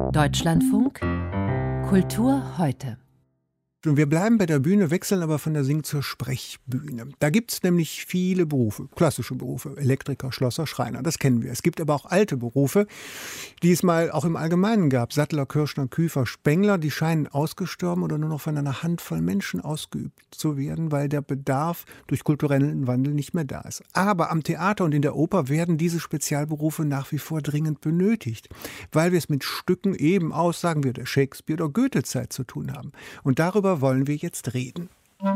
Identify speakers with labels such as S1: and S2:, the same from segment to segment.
S1: Deutschlandfunk Kultur heute.
S2: Und wir bleiben bei der Bühne, wechseln aber von der Sing- zur Sprechbühne. Da gibt es nämlich viele Berufe, klassische Berufe, Elektriker, Schlosser, Schreiner, das kennen wir. Es gibt aber auch alte Berufe, die es mal auch im Allgemeinen gab. Sattler, Kürschner, Küfer, Spengler, die scheinen ausgestorben oder nur noch von einer Handvoll Menschen ausgeübt zu werden, weil der Bedarf durch kulturellen Wandel nicht mehr da ist. Aber am Theater und in der Oper werden diese Spezialberufe nach wie vor dringend benötigt, weil wir es mit Stücken eben aus, sagen wir, der Shakespeare- oder Goethe-Zeit zu tun haben. Und darüber wollen wir jetzt reden.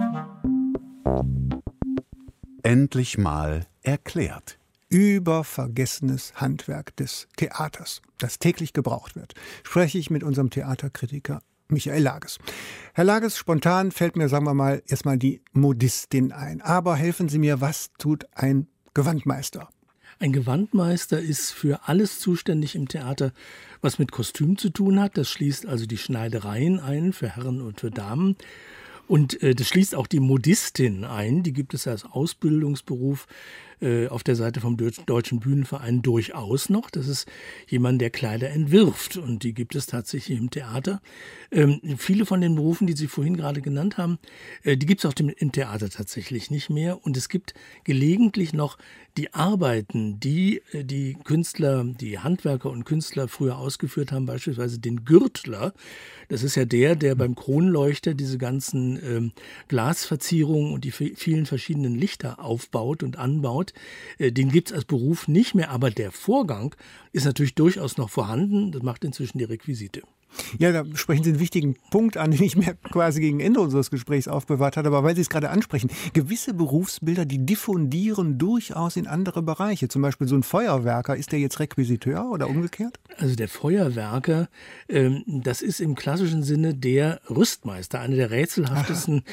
S3: Endlich mal erklärt.
S2: Über vergessenes Handwerk des Theaters, das täglich gebraucht wird, spreche ich mit unserem Theaterkritiker Michael Lages. Herr Lages, spontan fällt mir, sagen wir mal, erstmal die Modistin ein. Aber helfen Sie mir, was tut ein Gewandmeister?
S4: Ein Gewandmeister ist für alles zuständig im Theater, was mit Kostüm zu tun hat. Das schließt also die Schneidereien ein für Herren und für Damen. Und das schließt auch die Modistin ein. Die gibt es als Ausbildungsberuf auf der Seite vom Deutschen Bühnenverein durchaus noch. Das ist jemand, der Kleider entwirft. Und die gibt es tatsächlich im Theater. Viele von den Berufen, die Sie vorhin gerade genannt haben, die gibt es auch im Theater tatsächlich nicht mehr. Und es gibt gelegentlich noch die Arbeiten, die die Künstler, die Handwerker und Künstler früher ausgeführt haben, beispielsweise den Gürtler. Das ist ja der beim Kronleuchter diese ganzen Glasverzierungen und die vielen verschiedenen Lichter aufbaut und anbaut. Den gibt es als Beruf nicht mehr, aber der Vorgang ist natürlich durchaus noch vorhanden. Das macht inzwischen die Requisite.
S2: Ja, da sprechen Sie einen wichtigen Punkt an, den ich mir quasi gegen Ende unseres Gesprächs aufbewahrt hatte. Aber weil Sie es gerade ansprechen, gewisse Berufsbilder, die diffundieren durchaus in andere Bereiche. Zum Beispiel so ein Feuerwerker, ist der jetzt Requisiteur oder umgekehrt?
S4: Also der Feuerwerker, das ist im klassischen Sinne der Rüstmeister, eine der rätselhaftesten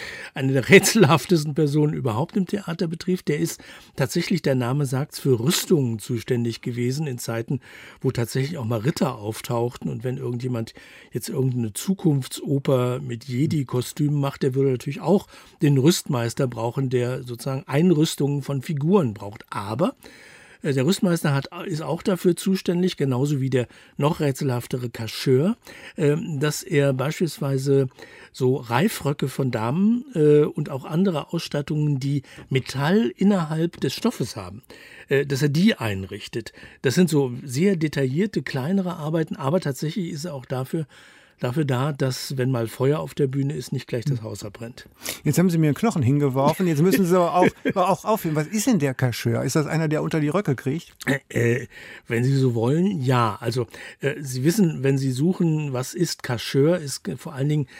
S4: Personen überhaupt im Theaterbetrieb. Der ist tatsächlich, der Name sagt's, für Rüstungen zuständig gewesen in Zeiten, wo tatsächlich auch mal Ritter auftauchten. Und wenn irgendjemand jetzt irgendeine Zukunftsoper mit Jedi-Kostümen macht, der würde natürlich auch den Rüstmeister brauchen, der sozusagen Einrüstungen von Figuren braucht. Aber der Rüstmeister ist auch dafür zuständig, genauso wie der noch rätselhaftere Kascheur, dass er beispielsweise so Reifröcke von Damen und auch andere Ausstattungen, die Metall innerhalb des Stoffes haben, dass er die einrichtet. Das sind so sehr detaillierte, kleinere Arbeiten, aber tatsächlich ist er auch dafür da, dass, wenn mal Feuer auf der Bühne ist, nicht gleich das Haus abbrennt.
S2: Jetzt haben Sie mir einen Knochen hingeworfen, jetzt müssen Sie aber auch aufhören. Was ist denn der Kascheur? Ist das einer, der unter die Röcke kriegt?
S4: Wenn Sie so wollen, ja. Also Sie wissen, wenn Sie suchen, was ist Kascheur, ist vor allen Dingen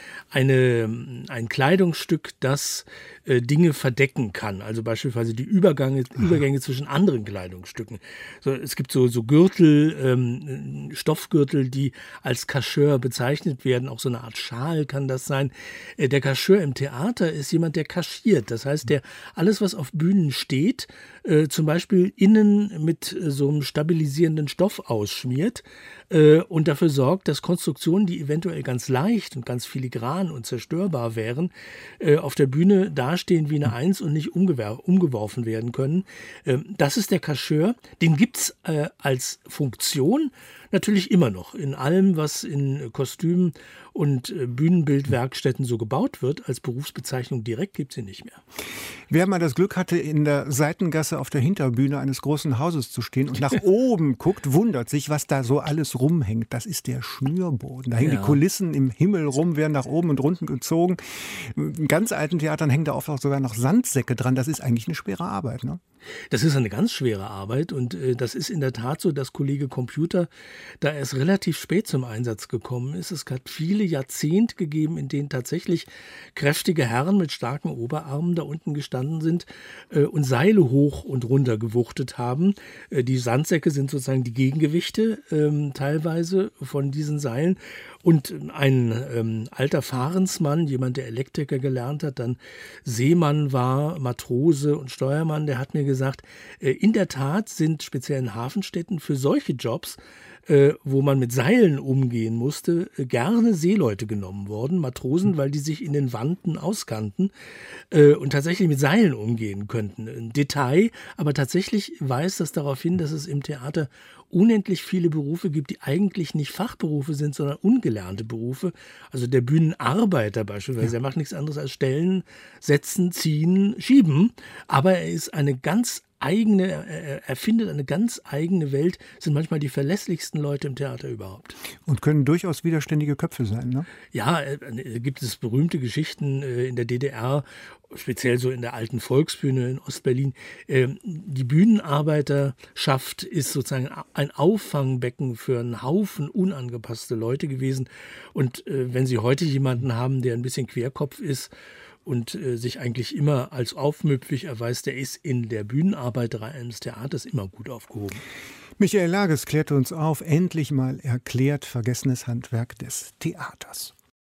S4: ein Kleidungsstück, das Dinge verdecken kann. Also beispielsweise die Übergänge zwischen anderen Kleidungsstücken. So, es gibt so Gürtel, Stoffgürtel, die als Kascheur bezeichnet werden. Auch so eine Art Schal kann das sein. Der Kascheur im Theater ist jemand, der kaschiert. Das heißt, der alles, was auf Bühnen steht, zum Beispiel innen mit so einem stabilisierenden Stoff ausschmiert und dafür sorgt, dass Konstruktionen, die eventuell ganz leicht und ganz filigran und zerstörbar wären, auf der Bühne dastehen wie eine Eins und nicht umgeworfen werden können. Das ist der Kascheur. Den gibt's als Funktion natürlich immer noch. In allem, was in Kostümen und Bühnenbildwerkstätten so gebaut wird, als Berufsbezeichnung direkt gibt es sie nicht mehr.
S2: Wer mal das Glück hatte, in der Seitengasse auf der Hinterbühne eines großen Hauses zu stehen und nach oben guckt, wundert sich, was da so alles rumhängt. Das ist der Schnürboden. Da hängen die Kulissen im Himmel rum, werden nach oben und unten gezogen. In ganz alten Theatern hängen da oft auch sogar noch Sandsäcke dran. Das ist eigentlich eine schwere Arbeit, ne?
S4: Das ist eine ganz schwere Arbeit und das ist in der Tat so, dass Kollege Computer da erst relativ spät zum Einsatz gekommen ist. Es hat viele Jahrzehnte gegeben, in denen tatsächlich kräftige Herren mit starken Oberarmen da unten gestanden sind und Seile hoch und runter gewuchtet haben. Die Sandsäcke sind sozusagen die Gegengewichte teilweise von diesen Seilen. Und ein alter Fahrensmann, jemand, der Elektriker gelernt hat, dann Seemann war, Matrose und Steuermann, der hat mir gesagt, in der Tat sind speziell in Hafenstädten für solche Jobs wo man mit Seilen umgehen musste, gerne Seeleute genommen worden, Matrosen, weil die sich in den Wanten auskannten und tatsächlich mit Seilen umgehen könnten. Ein Detail, aber tatsächlich weist das darauf hin, dass es im Theater unendlich viele Berufe gibt, die eigentlich nicht Fachberufe sind, sondern ungelernte Berufe. Also der Bühnenarbeiter beispielsweise, der macht nichts anderes als stellen, setzen, ziehen, schieben. Aber er ist eine ganz eigene, er erfindet eine ganz eigene Welt, sind manchmal die verlässlichsten Leute im Theater überhaupt.
S2: Und können durchaus widerständige Köpfe sein, ne? Ja,
S4: gibt es berühmte Geschichten in der DDR, speziell so in der alten Volksbühne in Ostberlin. Die Bühnenarbeiterschaft ist sozusagen ein Auffangbecken für einen Haufen unangepasste Leute gewesen. Und wenn Sie heute jemanden haben, der ein bisschen Querkopf ist und sich eigentlich immer als aufmüpfig erweist, der ist in der Bühnenarbeiterei eines Theaters immer gut aufgehoben.
S2: Michael Lages klärte uns auf, endlich mal erklärt, vergessenes Handwerk des Theaters.